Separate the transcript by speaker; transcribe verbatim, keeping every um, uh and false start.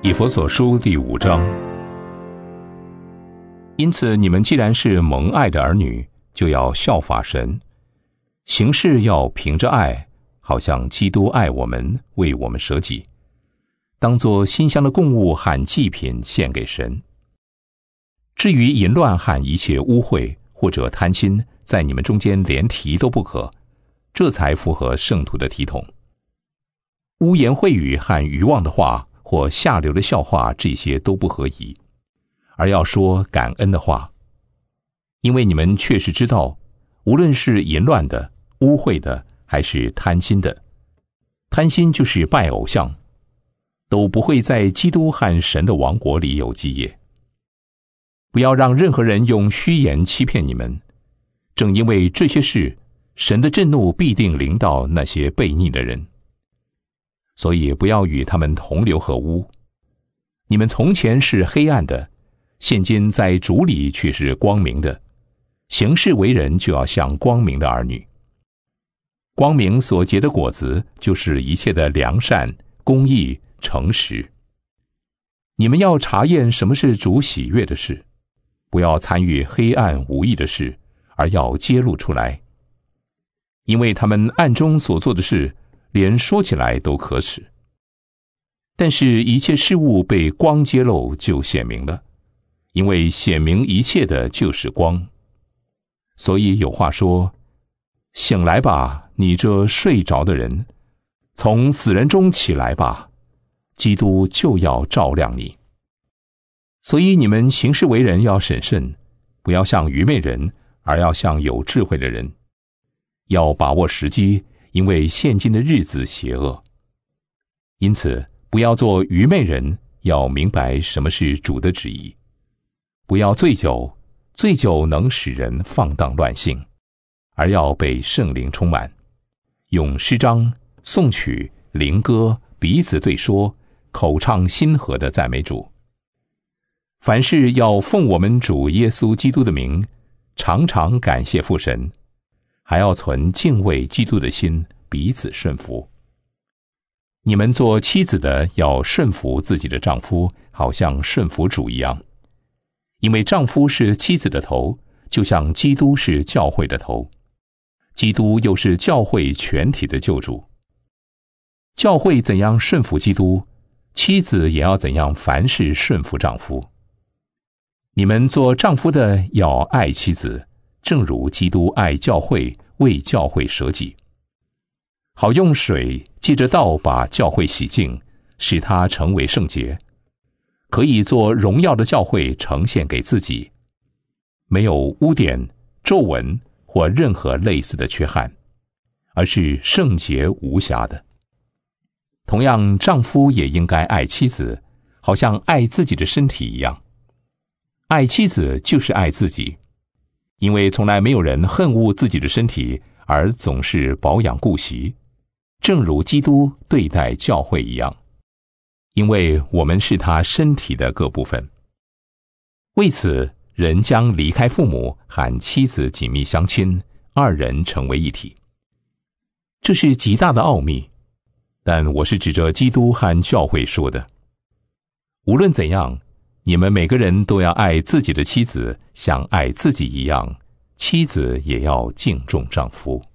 Speaker 1: 以弗所书第五章。因此你们既然是蒙爱的儿女，就要效法神，行事要凭着爱，好像基督爱我们，为我们舍己，当作馨香的供物和祭品献给神。至于淫乱和一切污秽或者贪心，在你们中间连提都不可，这才符合圣徒的体统。污言秽语和愚妄的话或下流的笑话，这些都不合宜，而要说感恩的话。因为你们确实知道，无论是淫乱的、污秽的，还是贪心的，贪心就是拜偶像，都不会在基督和神的王国里有基业。不要让任何人用虚言欺骗你们，正因为这些事，神的震怒必定临到那些悖逆的人。所以不要与他们同流合污。你们从前是黑暗的，现今在主里却是光明的，行事为人就要像光明的儿女。光明所结的果子，就是一切的良善、公义、诚实。你们要查验什么是主喜悦的事，不要参与黑暗无益的事，而要揭露出来。因为他们暗中所做的事，连说起来都可耻。但是一切事物被光揭露，就显明了，因为显明一切的就是光。所以有话说，醒来吧，你这睡着的人，从死人中起来吧，基督就要照亮你。所以你们行事为人要审慎，不要像愚昧人，而要像有智慧的人，要把握时机，因为现今的日子邪恶。因此不要做愚昧人，要明白什么是主的旨意。不要醉酒，醉酒能使人放荡乱性，而要被圣灵充满，用诗章、颂曲、灵歌彼此对说，口唱心和的赞美主。凡事要奉我们主耶稣基督的名，常常感谢父神，还要存敬畏基督的心，彼此顺服。你们做妻子的要顺服自己的丈夫，好像顺服主一样。因为丈夫是妻子的头，就像基督是教会的头，基督又是教会全体的救主。教会怎样顺服基督，妻子也要怎样凡事顺服丈夫。你们做丈夫的要爱妻子，正如基督爱教会，为教会舍己，好用水借着道把教会洗净，使它成为圣洁，可以做荣耀的教会呈现给自己，没有污点、皱纹或任何类似的缺憾，而是圣洁无瑕的。同样，丈夫也应该爱妻子，好像爱自己的身体一样。爱妻子就是爱自己，因为从来没有人恨恶自己的身体，而总是保养顾惜，正如基督对待教会一样，因为我们是他身体的各部分。为此，人将离开父母，和妻子紧密相亲，二人成为一体。这是极大的奥秘，但我是指着基督和教会说的。无论怎样，你们每个人都要爱自己的妻子，像爱自己一样，妻子也要敬重丈夫。